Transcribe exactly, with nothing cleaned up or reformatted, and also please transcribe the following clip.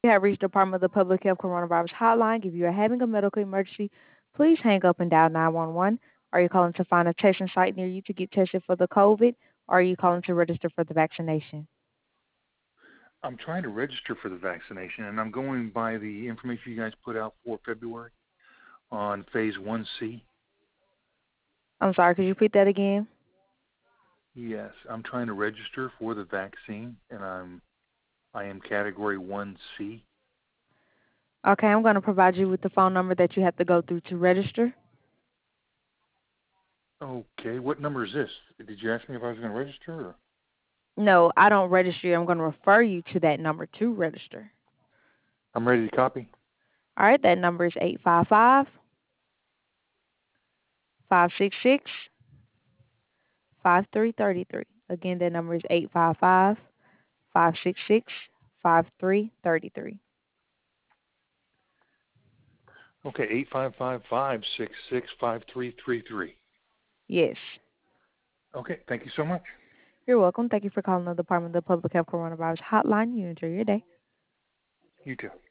You have reached the Department of the Public Health Coronavirus Hotline. If you are having a medical emergency, please hang up and dial nine one one. Are you calling to find a testing site near you to get tested for the COVID, or are you calling to register for the vaccination? I'm trying to register for the vaccination, and I'm going by the information you guys put out for February on Phase one C. I'm sorry, could you repeat that again? Yes, I'm trying to register for the vaccine, and I'm I am Category one C. Okay, I'm going to provide you with the phone number that you have to go through to register. Okay, what number is this? Did you ask me if I was going to register? Or? No, I don't register you. I'm going to refer you to that number to register. I'm ready to copy. All right, that number is eight five five, five six six, five three three three. Again, that number is eight five five, five six six, five three three three. Okay, eight five five, five six six, five three three three. Yes. Okay, thank you so much. You're welcome. Thank you for calling the Department of Public Health Coronavirus Hotline. You enjoy your day. You too.